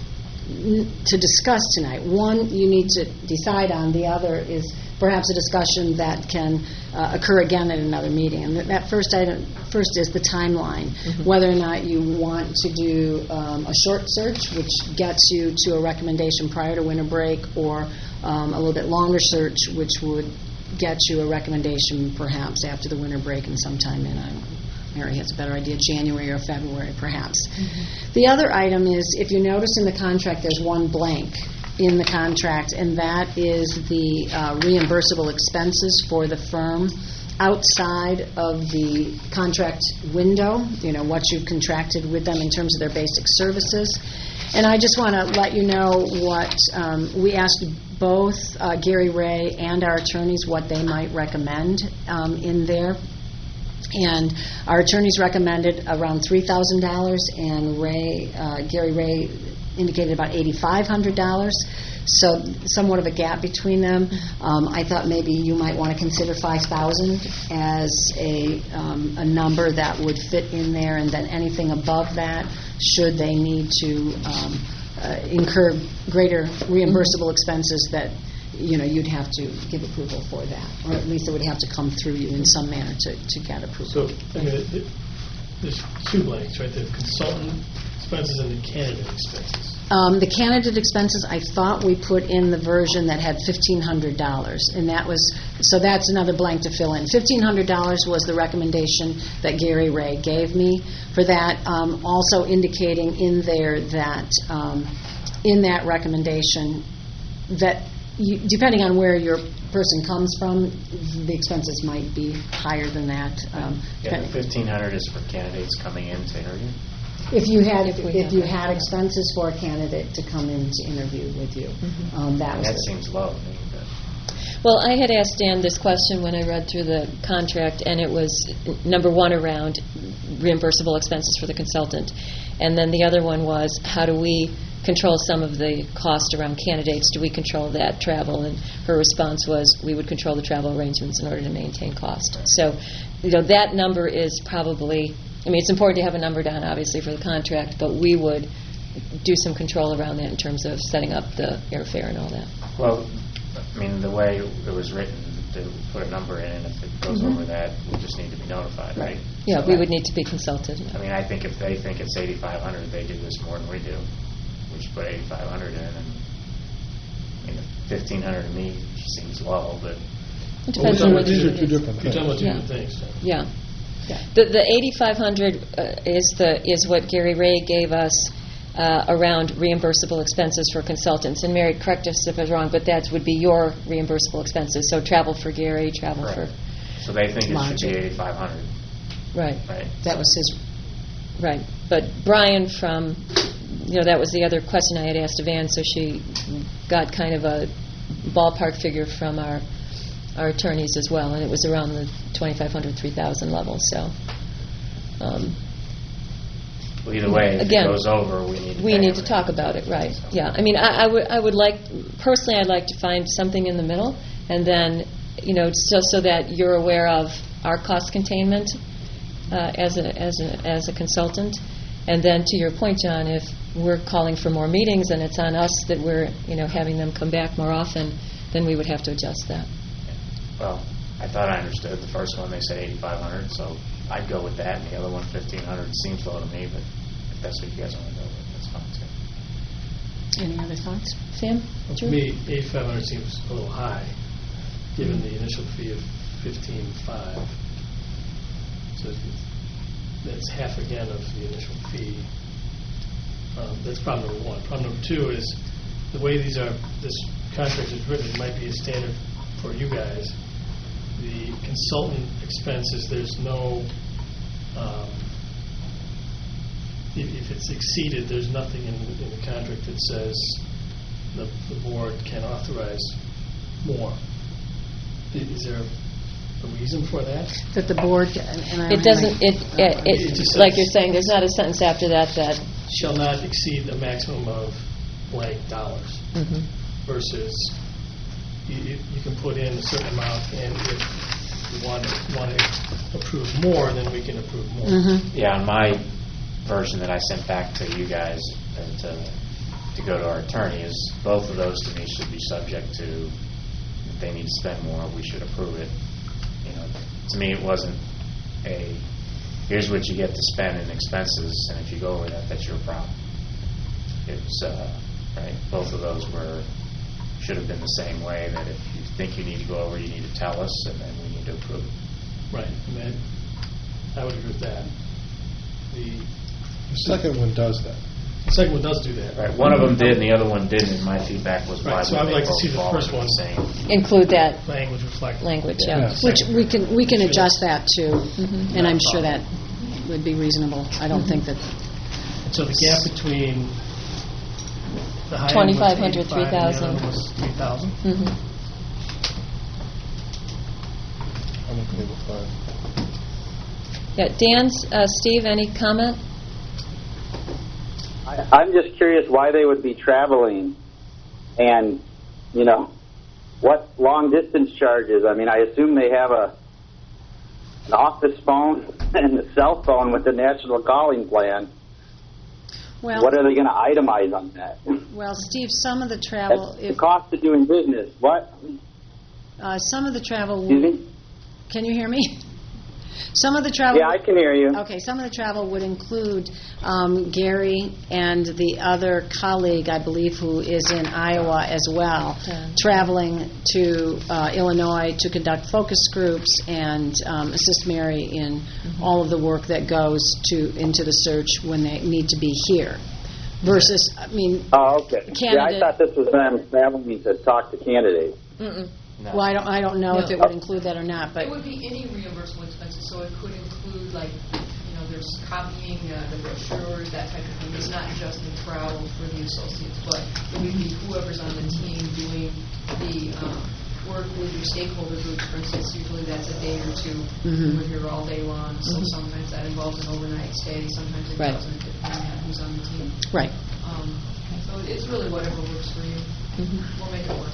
to discuss tonight. One you need to decide on, the other is perhaps a discussion that can occur again at another meeting. And that first is the timeline, whether or not you want to do a short search, which gets you to a recommendation prior to winter break, or a little bit longer search, which would get you a recommendation perhaps after the winter break and sometime in, Mary has a better idea, January or February perhaps. The other item is, if you notice in the contract, there's one blank in the contract, and that is the reimbursable expenses for the firm outside of the contract window, what you've contracted with them in terms of their basic services. And I just want to let you know what we asked both Gary Ray and our attorneys what they might recommend in there. And our attorneys recommended around $3,000, and Gary Ray indicated about $8,500. So somewhat of a gap between them. I thought maybe you might want to consider $5,000 as a number that would fit in there, and then anything above that, should they need to incur greater reimbursable expenses, that you'd have to give approval for that, or at least it would have to come through you in some manner to get approval. So, there's 2 blanks, right? The consultant expenses and the candidate expenses. The candidate expenses, I thought we put in the version that had $1,500, and that's another blank to fill in. $1,500 was the recommendation that Gary Ray gave me for that, also indicating in there that in that recommendation that, depending on where your person comes from, the expenses might be higher than that. Yeah, the 1,500 is for candidates coming in to interview. If you had we have that. expenses for a candidate to come in to interview with you, that was That the- seems low to me, but Well, I had asked Dan this question when I read through the contract, and it was, number one, around reimbursable expenses for the consultant. And then the other one was, how do we control some of the cost around candidates? Do we control that travel? And her response was, we would control the travel arrangements in order to maintain cost. So, that number is probably, I mean, it's important to have a number down, obviously, for the contract, but we would do some control around that in terms of setting up the airfare and all that. well, I mean, the way it was written, to put a number in, and if it goes over that, we just need to be notified, right? Yeah, So we that- would need to be consulted. I mean, I think if they think it's 8,500, they do this more than we do. We should put 8,500 in, and I mean, 1,500 to me seems low, but It depends on what These you are two different You're talking about things. two Yeah. different things. So. Yeah. The 8,500 is what Gary Ray gave us around reimbursable expenses for consultants. And Mary, correct us if I was wrong, but that would be your reimbursable expenses. So travel for Gary, travel for correct. So they think it should Lodging. be 8,500, right, right? that was his. right. But Brian from, that was the other question I had asked of Ann. So she got kind of a ballpark figure from our attorneys as well, and it was around the 2,500, 3,000 level. So. Well, either way, if it Again, goes over, we need to We pay need to them. talk about it, right. Yeah, I mean, I would like, personally, I'd like to find something in the middle, and then, so that you're aware of our cost containment as a consultant. And then, to your point, John, if we're calling for more meetings and it's on us that we're, having them come back more often, then we would have to adjust that. Well, I thought I understood. The first one, they said 8,500, so I'd go with that, and the other one, 1,500, seems low to me, but if that's what you guys want to go with, that's fine, too. Any other thoughts? Sam? Well, to me, 8,500 seems a little high, given the initial fee of 15,500. So that's half again of the initial fee. That's problem number one. Problem number two is the way this contract is written, it might be a standard for you guys. The consultant expenses, there's no, if it's exceeded, there's nothing in the contract that says the board can authorize more. Is there a reason for that? That the board, and I don't It doesn't, have It just like says- you're saying, there's not a sentence after that. Shall not exceed a maximum of blank dollars Mhm. versus you can put in a certain amount, and if you want to approve more, then we can approve more. Yeah, on my version that I sent back to you guys to go to our attorney is both of those to me should be subject to, if they need to spend more, we should approve it. To me, it wasn't here's what you get to spend in expenses, and if you go over that, that's your problem. It's, right, both of those should have been the same way, that if you think you need to go over, you need to tell us, and then we need to approve it. Right. I would agree with that. The second one does that. The second one does do that. Right, one of them did, and the other one didn't, and my feedback was why Right, so would I would they like to both see the fall first under one. the same? Include that Language reflect. language, yeah. Yes. Which we can adjust that too, and I'm sure that would be reasonable. I don't think that, And so the gap between the high end was 2,500, 8,500, and the other 3,000. one was 3,000. Mhm. I'm okay with that. Yeah, Dan, Steve, any comment? I'm just curious why they would be traveling and, what long distance charges. I mean, I assume they have an office phone and a cell phone with the National Calling Plan. well, What are they going to itemize on that? Steve, some of the travel, That's the cost of doing business. What? some of the travel, Excuse me? can you hear me? Some of the travel. Yeah, I can hear you. Okay, some of the travel would include Gary and the other colleague, I believe, who is in Iowa as well, traveling to Illinois to conduct focus groups and assist Mary in all of the work that goes into the search when they need to be here. versus, I mean, Oh, okay. Yeah, I Candidate. thought this was them traveling to talk to candidates. Mm-mm. No. well, I don't know if No. it would include that or not, but, It would be any reimbursable expenses, so it could include, like, there's copying the brochures, that type of thing. It's not just the travel for the associates, but it would be whoever's on the team doing the work with your stakeholder groups. For instance, usually that's a day or two. Mhm. We're here all day long, so sometimes that involves an overnight stay, sometimes it Right. doesn't, depending on who's on the team. right. So it's really whatever works for you. Mhm. We'll make it work.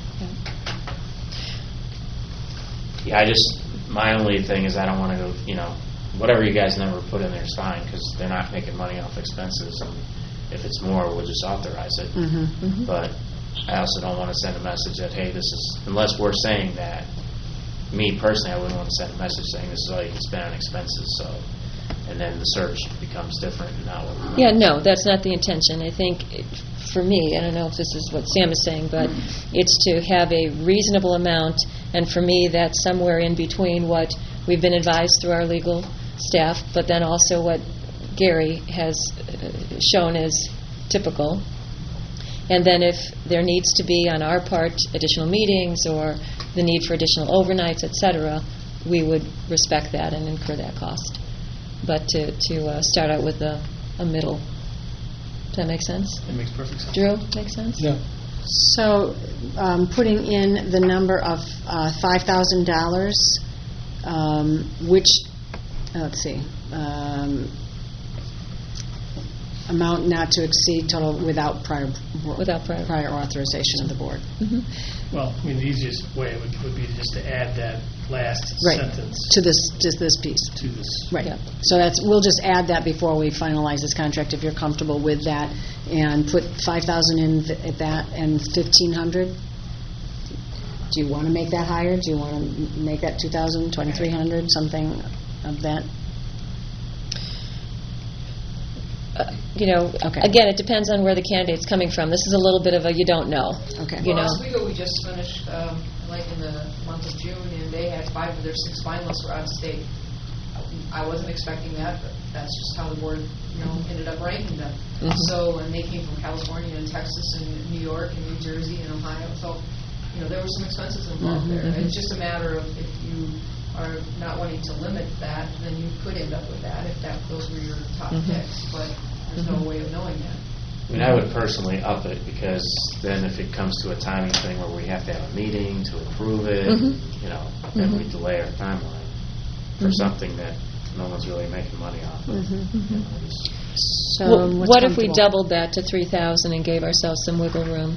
Yeah, my only thing is I don't want to go, whatever you guys never put in there is fine, because they're not making money off expenses, and if it's more, we'll just authorize it. Mhm. But I also don't want to send a message that, hey, this is, unless we're saying that, me personally, I wouldn't want to send a message saying this is all you can spend on expenses, so, and then the search becomes different and not what we Yeah, no, that's not the intention. I think, for me, I don't know if this is what Sam is saying, but it's to have a reasonable amount, and for me, that's somewhere in between what we've been advised through our legal staff, but then also what Gary has shown as typical. And then if there needs to be, on our part, additional meetings or the need for additional overnights, et cetera, we would respect that and incur that cost. But to start out with a middle. Does that make sense? It makes perfect sense. Drew, make sense? Yeah. So, putting in the number of $5,000, which, let's see, amount not to exceed total without prior authorization of the board. Well, I mean, the easiest way would be just to add that last Right. sentence To this piece. to this. Right. Yeah. So we'll just add that before we finalize this contract, if you're comfortable with that, and put 5,000 in at that and 1,500. Do you want to make that higher? Do you want to make that 2,000, 2,300, something of that? Okay. Again, it depends on where the candidate's coming from. This is a little bit of a you don't know. Okay. You know. Oswego, we just finished, like in the month of June, and they had 5 of their 6 finalists were out of state. I wasn't expecting that, but that's just how the board, ended up ranking them. So, and they came from California and Texas and New York and New Jersey and Ohio. So, there were some expenses involved there. It's just a matter of if you are not wanting to limit that, then you could end up with that if those were your top picks. But there's no way of knowing that. I mean, I would personally up it, because then if it comes to a timing thing where we have to have a meeting to approve it, then we delay our timeline for something that no one's really making money off of. So, Well, what's what if we comfortable? doubled that to 3,000 and gave ourselves some wiggle room?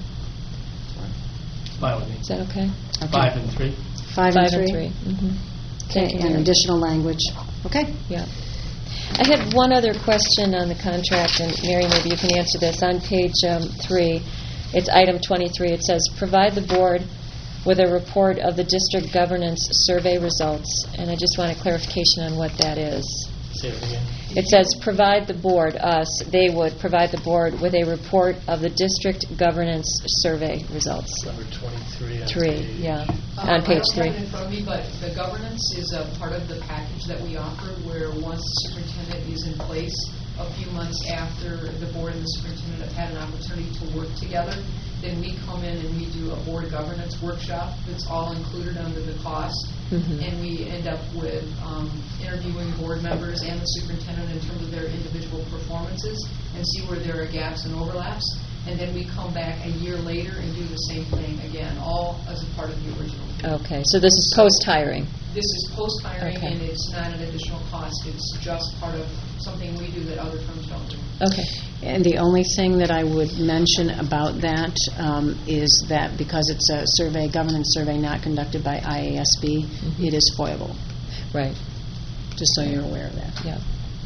Fine with me. Is that okay? 5 and 3. 5 and 3? Mhm. Okay, Thank you, and Mary. additional language. Okay. Yeah. I had one other question on the contract, and Mary, maybe you can answer this. On page 3, it's item 23. It says, provide the board with a report of the district governance survey results. And I just want a clarification on what that is. Say it again. It says, provide the board, they would provide the board with a report of the district governance survey results. Number 23 on 3, page. yeah, on page I 3. don't have it in front of me, but the governance is a part of the package that we offer, where once the superintendent is in place, a few months after the board and the superintendent have had an opportunity to work together, then we come in and we do a board governance workshop that's all included under the cost. And we end up with interviewing board members and the superintendent in terms of their individual performances and see where there are gaps and overlaps. And then we come back a year later and do the same thing again, all as a part of the original. Okay, so this is post-hiring. This is post-hiring, Okay. and it's not an additional cost. It's just part of something we do that other firms don't do. Okay. And the only thing that I would mention about that is that because it's a survey, governance survey not conducted by IASB, it is FOIable, Right, just so you're aware of that. yeah.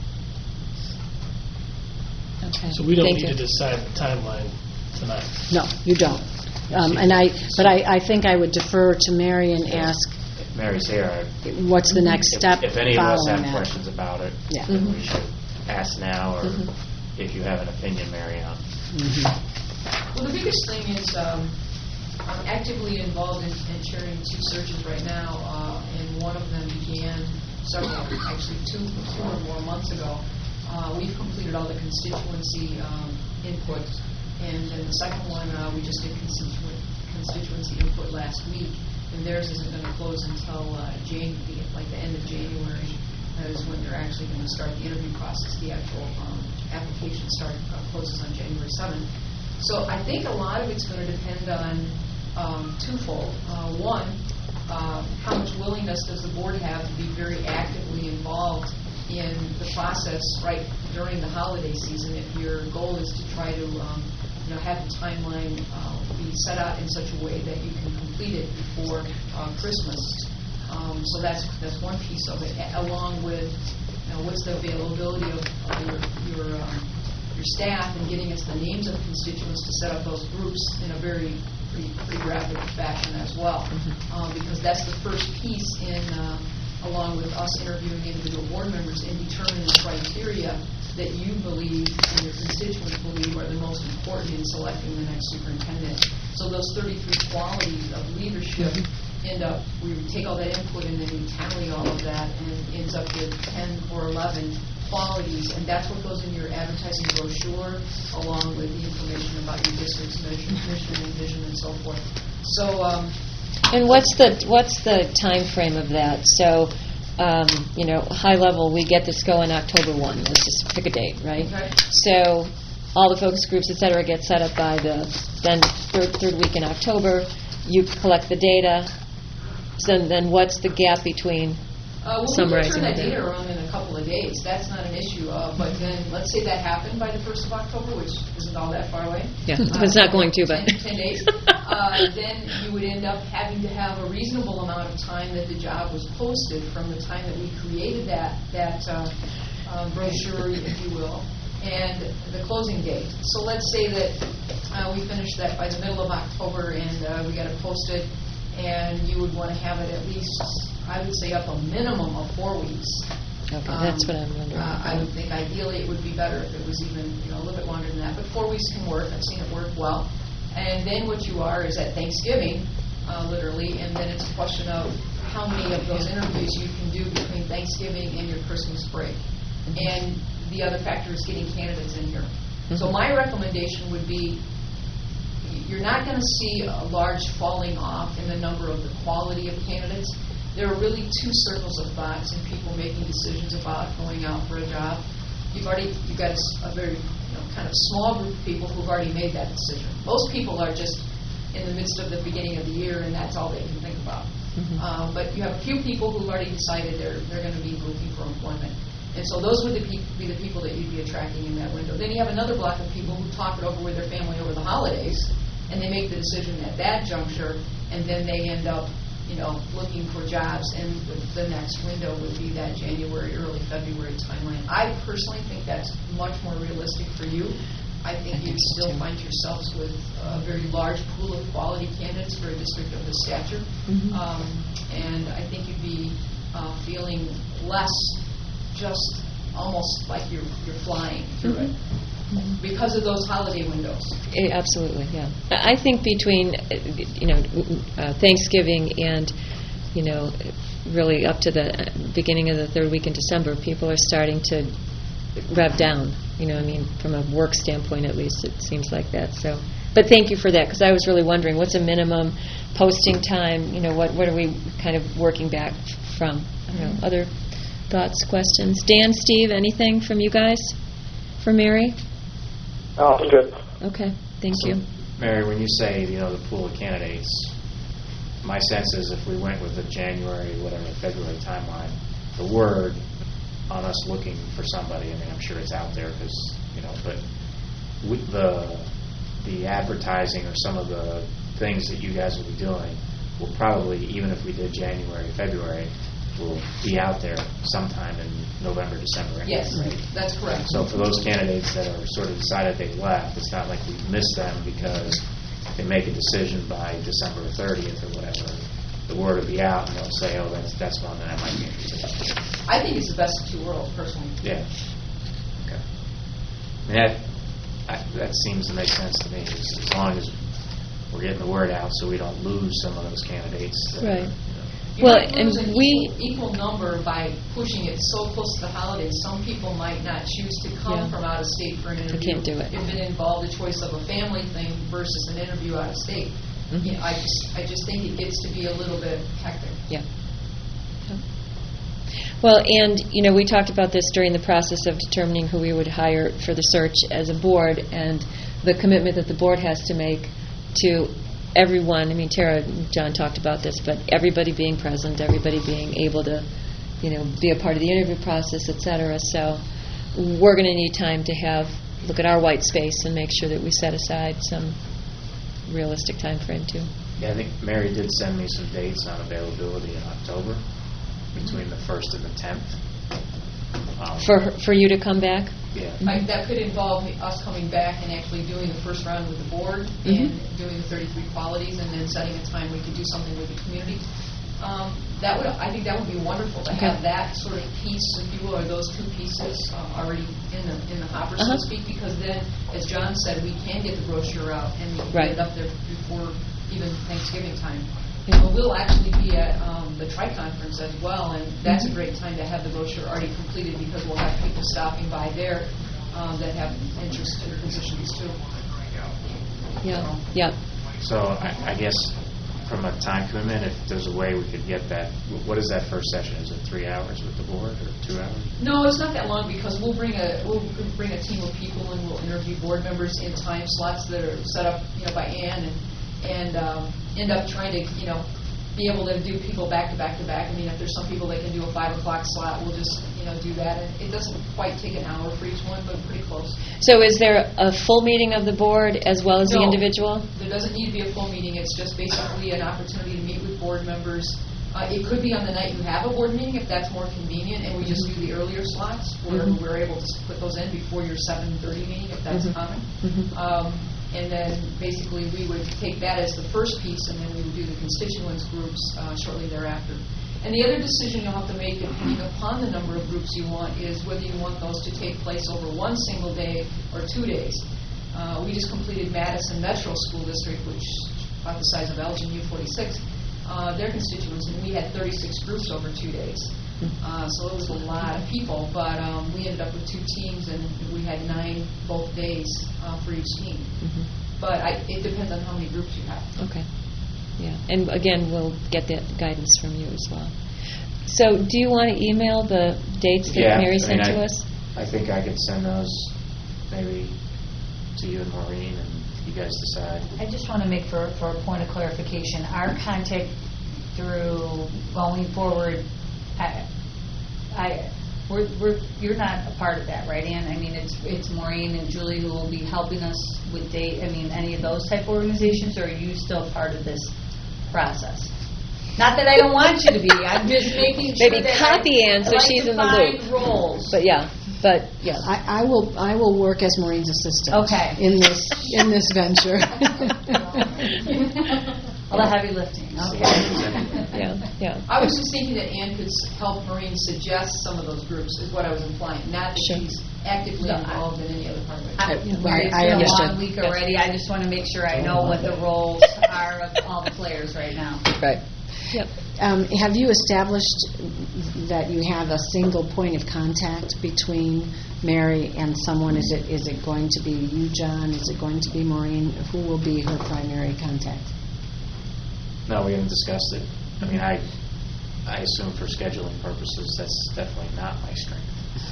Okay. So we don't Thank need you. to decide the timeline tonight. No, you don't. But I think I would defer to Mary and ask If Mary's here, what's the next step if any of us following have that. questions about it, Yeah. then we should ask now, or if you have an opinion, Mary, on. Well, the biggest thing is I'm actively involved in chairing 2 searches right now, and one of them began two or more months ago. We've completed all the constituency input. And then the second one, we just did constituency input last week, and theirs isn't going to close until like the end of January. That is when they're actually going to start the interview process. The actual application closes on January 7th. So I think a lot of it's going to depend on twofold. One, how much willingness does the board have to be very actively involved in the process right during the holiday season if your goal is to try to have the timeline be set out in such a way that you can complete it before Christmas. So that's one piece of it, along with what's the availability of your staff and getting us the names of constituents to set up those groups in a pretty rapid fashion as well. Because that's the first piece in, along with us interviewing individual board members, in determining the criteria that you believe and your constituents believe are the most important in selecting the next superintendent. So those 33 qualities of leadership we take all that input and then we tally all of that, and it ends up with 10 or 11 qualities, and that's what goes in your advertising brochure, along with the information about your district's mission and vision and so forth. So, and what's the time frame of that? So, high level, we get this going October 1. Let's just pick a date, right? Okay. So, all the focus groups, et cetera, get set up by the then third week in October. You collect the data. So then what's the gap between summarizing we can turn that the data around in a couple of days. That's not an issue. But then, let's say that happened by the 1st of October, which isn't all that far away. Yeah, it's not going to, but 10 days. Then you would end up having to have a reasonable amount of time that the job was posted from the time that we created that brochure, if you will, and the closing date. So let's say that we finished that by the middle of October, and we got it posted. And you would want to have it at least, I would say, up a minimum of 4 weeks. okay, that's what I'm wondering. I would think ideally it would be better if it was even a little bit longer than that. But 4 weeks can work. I've seen it work well. And then what you are is at Thanksgiving, literally, and then it's a question of how many of those interviews you can do between Thanksgiving and your Christmas break. And the other factor is getting candidates in here. So my recommendation would be, you're not going to see a large falling off in the number of the quality of candidates. There are really two circles of thoughts in people making decisions about going out for a job. You've got a very kind of small group of people who've already made that decision. Most people are just in the midst of the beginning of the year, and that's all they can think about. But you have a few people who've already decided they're going to be looking for employment. And so those would be the people that you'd be attracting in that window. Then you have another block of people who talk it over with their family over the holidays, and they make the decision at that juncture, and then they end up, looking for jobs, and the next window would be that January, early February timeline. I personally think that's much more realistic for you. I think you'd still find yourselves with a very large pool of quality candidates for a district of this stature, and I think you'd be feeling less just almost like you're flying through it. Because of those holiday windows. Absolutely, yeah. I think between, Thanksgiving and, really up to the beginning of the third week in December, people are starting to rev down. From a work standpoint, at least, it seems like that. So, but thank you for that, because I was really wondering, what's a minimum posting time? What are we kind of working back from? Other thoughts, questions? Dan, Steve, anything from you guys? For Mary? Oh, good. Okay, thank you. Mary, when you say, the pool of candidates, my sense is if we went with the January, February timeline, the word on us looking for somebody, I'm sure it's out there because, but with the advertising or some of the things that you guys will be doing will probably, even if we did January, February, will be out there sometime in November, December. Yes, right? That's correct. So for those candidates that are sort of decided they left, it's not like we missed them because they make a decision by December 30th or whatever. The word will be out, and they'll say, "Oh, that's one that I might be interested in." I think it's the best of two worlds, personally. Yeah. Okay. That seems to make sense to me, as long as we're getting the word out, so we don't lose some of those candidates. Right. You Well, might lose and an we- equal number by pushing it so close to the holidays. Some people might not choose to come Yeah. from out of state for an interview. can't do it. If it involved a choice of a family thing versus an interview out of state. Mhm. You know, I just think it gets to be a little bit hectic. Yeah. Well, and, we talked about this during the process of determining who we would hire for the search as a board, and the commitment that the board has to make to everyone. I mean, Tara and John talked about this, but everybody being present, everybody being able to, be a part of the interview process, et cetera. So we're going to need time to look at our white space and make sure that we set aside some realistic time frame, too. Yeah, I think Mary did send me some dates on availability in October, between the 1st and the 10th. For you to come back? Yeah. That could involve us coming back and actually doing the first round with the board and doing the 33 qualities, and then setting a time we could do something with the community. I think that would be wonderful to have that sort of piece, if you will, or those two pieces already in the hopper, so to speak. Because then, as John said, we can get the brochure out and we can get it up there before even Thanksgiving time. But we'll actually be at the Tri-Conference as well, and that's a great time to have the brochure already completed, because we'll have people stopping by there that have interest in positions too. Yeah. So I guess from a time commitment, if there's a way we could get that, what is that first session? Is it 3 hours with the board or 2 hours? No, it's not that long, because we'll bring a team of people and we'll interview board members in time slots that are set up, by Ann, and end up trying to, be able to do people back to back to back. I mean, if there's some people that can do a 5 o'clock slot, we'll just, do that. And it doesn't quite take an hour for each one, but pretty close. So is there a full meeting of the board as well as the No. individual? There doesn't need to be a full meeting. It's just basically an opportunity to meet with board members. It could be on the night you have a board meeting, if that's more convenient, and we just do the earlier slots where we're able to put those in before your 7:30 meeting, if that's common. And then basically we would take that as the first piece, and then we would do the constituents groups shortly thereafter. And the other decision you'll have to make, depending upon the number of groups you want, is whether you want those to take place over one single day or 2 days. We just completed Madison Metro School District, which is about the size of Elgin U46, their constituents, and we had 36 groups over 2 days. So it was a lot of people, but we ended up with 2 teams, and we had 9 both days for each team. But it depends on how many groups you have. Okay. Yeah. And again, we'll get that guidance from you as well. So do you want to email the dates that Mary sent to us? I think I could send those maybe to you and Maureen, and you guys decide. I just want to make for a point of clarification, our contact through going forward, you're not a part of that, right, Ann? I mean, it's Maureen and Julie who will be helping us with any of those type of organizations, or are you still part of this process? Not that I don't want you to be. I'm just making sure Maybe that copy Ann so I like she's to in the find loop. roles. But yes. I will work as Maureen's assistant. Okay. In this venture. All the heavy lifting. Okay. Yeah. I was just thinking that Ann could help Maureen suggest some of those groups, is what I was implying, not that she's actively involved in any other part of it. It's I been a understood. long week already. I just want to make sure I know what the roles are of all the players right now. Right. Yep. Have you established that you have a single point of contact between Mary and someone? Is it going to be you, John? Is it going to be Maureen? Who will be her primary contact? No, we haven't discussed it. I mean, I assume for scheduling purposes, that's definitely not my strength.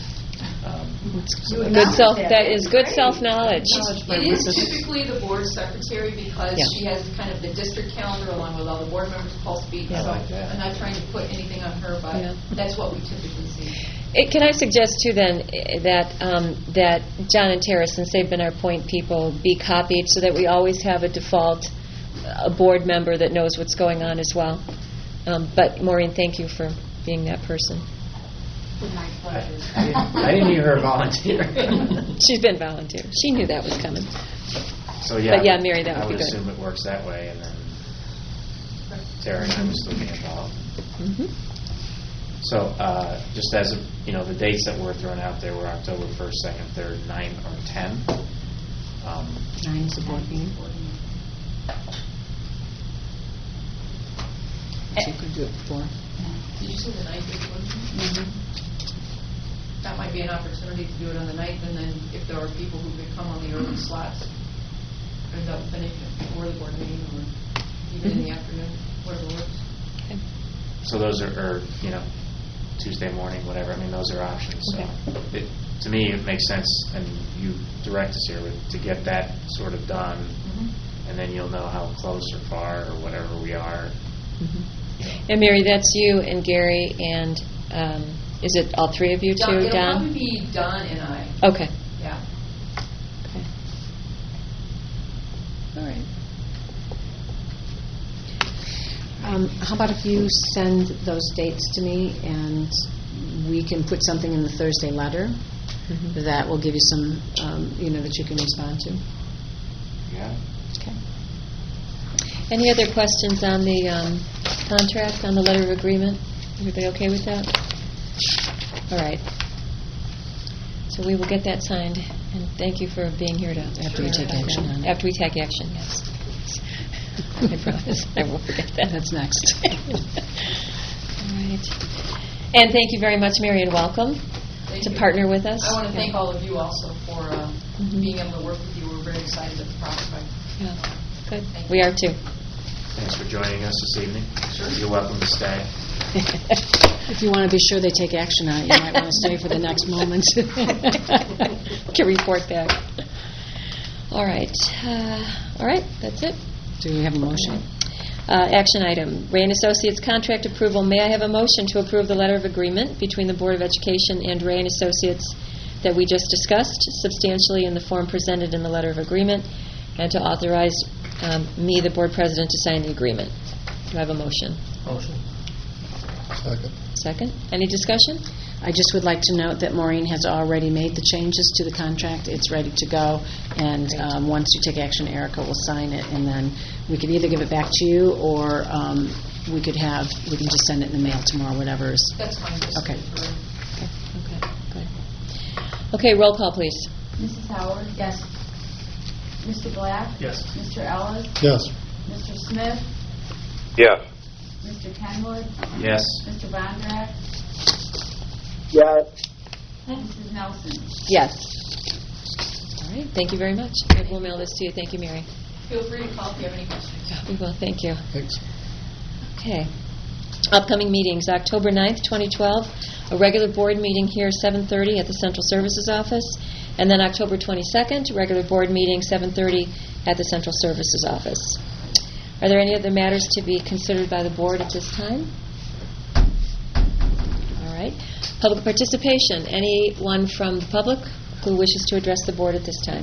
That is good self-knowledge. It is typically the board secretary, because she has kind of the district calendar along with all the board members' pulse beat. Yeah, So like that. I'm not trying to put anything on her, but that's what we typically see. Can I suggest, too, then, that John and Tara, since they've been our point people, be copied so that we always have a default a board member that knows what's going on as well. But, Maureen, thank you for being that person. My pleasure. I didn't hear her volunteer. She's been volunteer. She knew that was coming. So yeah, But, yeah, Mary, that I would would be good. assume it works that way, and then Tara and I would still be involved. So just as the dates that were thrown out there were October 1st, 2nd, 3rd, 9, or 10. 9 is the board meeting. So you could do it before. Did you say the night before? That might be an opportunity to do it on the night, and then if there are people who could come on the early slots, end up finishing it before the board meeting, or even in the afternoon, whatever works. So those are, or, Tuesday morning, whatever, I mean, those are options. So to me, it makes sense, and you direct us here to get that sort of done, and then you'll know how close or far or whatever we are. And Mary, that's you and Gary and, is it all three of you too, It'll Don? probably be Don and I. Okay. Yeah. Okay. All right. How about if you send those dates to me, and we can put something in the Thursday letter that will give you some, that you can respond to? Yeah. Okay. Any other questions on the contract, on the letter of agreement? Everybody okay with that? All right. So we will get that signed, and thank you for being here to... After we take action on it. After we take action, yes. I promise I won't forget that. That's next. All right. And thank you very much, Mary, and welcome Thank to you. partner with us. I want to thank all of you also for being able to work with you. We're very excited at the prospect. Yeah. Good. Thank We you. are too. Thanks for joining us this evening. You're welcome to stay. If you want to be sure they take action on it, you might want to stay for the next moment. Can report back. All right. All right, that's it. Do we have a motion? Action item, Ray and Associates contract approval. May I have a motion to approve the letter of agreement between the Board of Education and Ray and Associates that we just discussed, substantially in the form presented in the letter of agreement, and to authorize me, the Board President, to sign the agreement? Do I have a motion? Motion. Second. Second. Any discussion? I just would like to note that Maureen has already made the changes to the contract. It's ready to go, and once you take action, Erica will sign it, and then we could either give it back to you, or we can just send it in the mail tomorrow, whatever is. That's fine. Just Okay. Okay, good. Okay, roll call, please. Mrs. Howard? Yes. Mr. Black? Yes. Mr. Ellis? Yes. Mr. Smith? Yes. Mr. Kenwood? Yes. Mr. Bondrak? Yes. Mrs. Nelson? Yes. All right, thank you very much. We'll mail this to you. Thank you, Mary. Feel free to call if you have any questions. We will, thank you. Thanks. Okay. Upcoming meetings, October 9th, 2012, a regular board meeting here, 7:30 at the Central Services Office, and then October 22nd, regular board meeting, 7:30 at the Central Services Office. Are there any other matters to be considered by the board at this time? All right. Public participation. Anyone from the public who wishes to address the board at this time?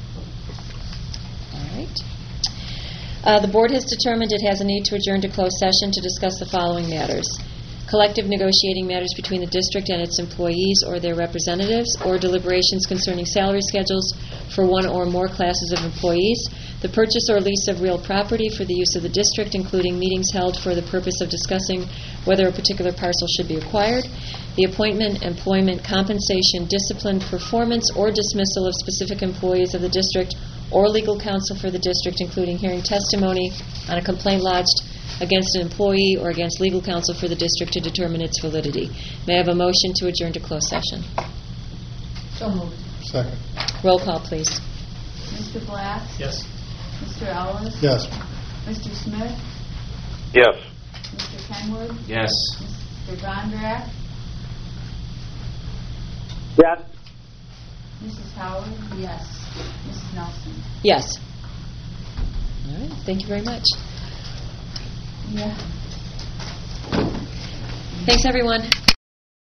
All right. The board has determined it has a need to adjourn to closed session to discuss the following matters: collective negotiating matters between the district and its employees or their representatives, or deliberations concerning salary schedules for one or more classes of employees, the purchase or lease of real property for the use of the district, including meetings held for the purpose of discussing whether a particular parcel should be acquired, the appointment, employment, compensation, discipline, performance, or dismissal of specific employees of the district, or legal counsel for the district, including hearing testimony on a complaint lodged against an employee or against legal counsel for the district to determine its validity. May I have a motion to adjourn to closed session? So moved. Second. Roll call, please. Mr. Black? Yes. Mr. Ellis? Yes. Mr. Smith? Yes. Mr. Kenwood? Yes. Mr. Bondrak? Yes. Mrs. Howard? Yes. Mrs. Nelson? Yes. All right. Thank you very much. Yeah. Thanks, everyone.